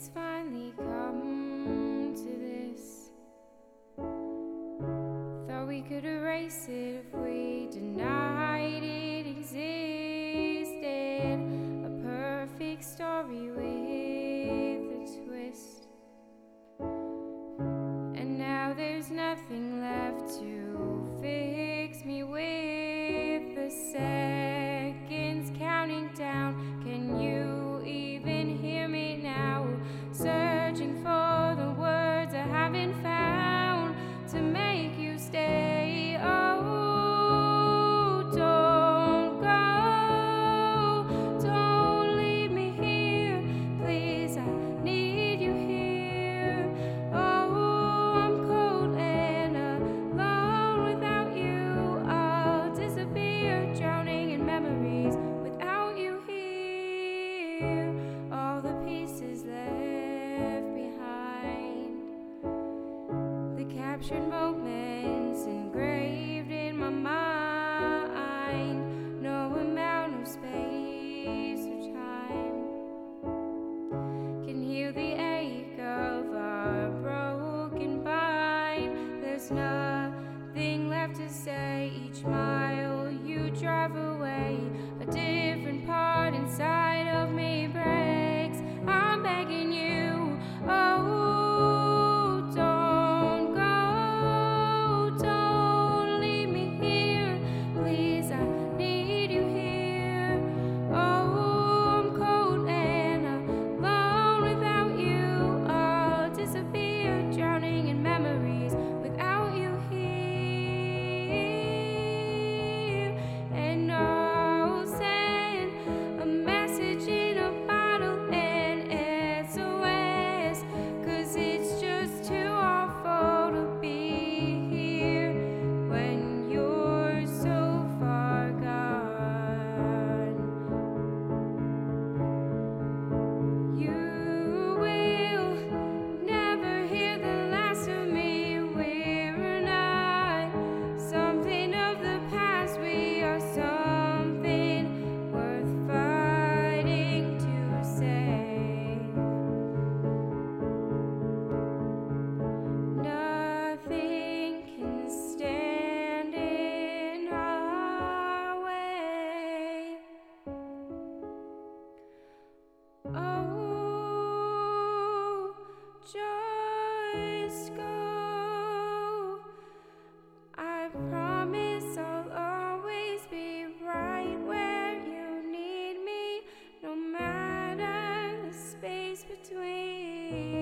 It's finally come to this. Thought we could erase it if we denied it existed. A perfect story with a twist. And now there's nothing left to fix me with the seconds counting down. Can you even hear me now? Searching for the words I haven't found to make you stay. Oh, don't go, don't leave me here, please, I need you here. Oh, I'm cold and alone without you. I'll disappear, drowning in memories without you here. All the pieces left behind, the captured moments engraved in my mind. No amount of space or time can heal the ache of our broken bind. There's nothing left to say. Each mile you drive away, a different part inside of me breaks. I'm begging you, oh, don't go, don't leave me here, please, I need you here. Oh, I'm cold and alone without you. I'll disappear, drowning in memories without you here. And I'll send a message in a bottle and SOS, 'cause it's just too awful to be here when you're so far gone. You will never hear the last of me. We're not something of the past. We are something worth fighting to save. Nothing can stand in our way. Oh, just go. I promise I'll always be right where you need me, no matter the space between.